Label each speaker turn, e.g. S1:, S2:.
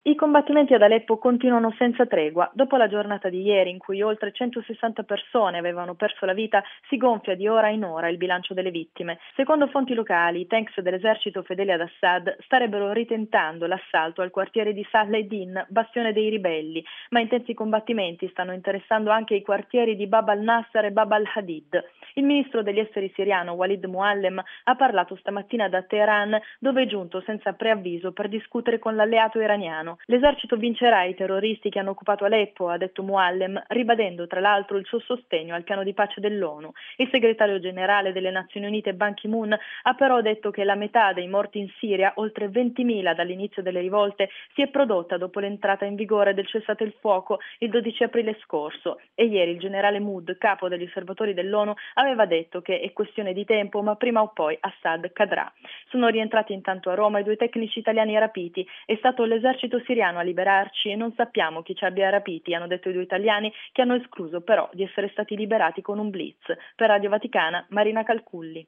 S1: I combattimenti ad Aleppo continuano senza tregua. Dopo la giornata di ieri, in cui oltre 160 persone avevano perso la vita, si gonfia di ora in ora il bilancio delle vittime. Secondo fonti locali, i tanks dell'esercito fedeli ad Assad starebbero ritentando l'assalto al quartiere di Saladin, bastione dei ribelli, ma intensi combattimenti stanno interessando anche i quartieri di Bab al-Nasser e Bab al-Hadid. Il ministro degli esteri siriano Walid Muallem ha parlato stamattina da Teheran, dove è giunto senza preavviso per discutere con l'alleato iraniano. L'esercito vincerà i terroristi che hanno occupato Aleppo, ha detto Muallem, ribadendo tra l'altro il suo sostegno al piano di pace dell'ONU. Il segretario generale delle Nazioni Unite Ban Ki-moon ha però detto che la metà dei morti in Siria, oltre 20.000 dall'inizio delle rivolte, si è prodotta dopo l'entrata in vigore del cessate il fuoco il 12 aprile scorso, e ieri il generale Mood, capo degli osservatori dell'ONU, aveva detto che è questione di tempo, ma prima o poi Assad cadrà. Sono rientrati intanto a Roma i due tecnici italiani rapiti. È stato l'esercito siriano a liberarci e non sappiamo chi ci abbia rapiti, hanno detto i due italiani, che hanno escluso però di essere stati liberati con un blitz. Per Radio Vaticana, Marina Calculli.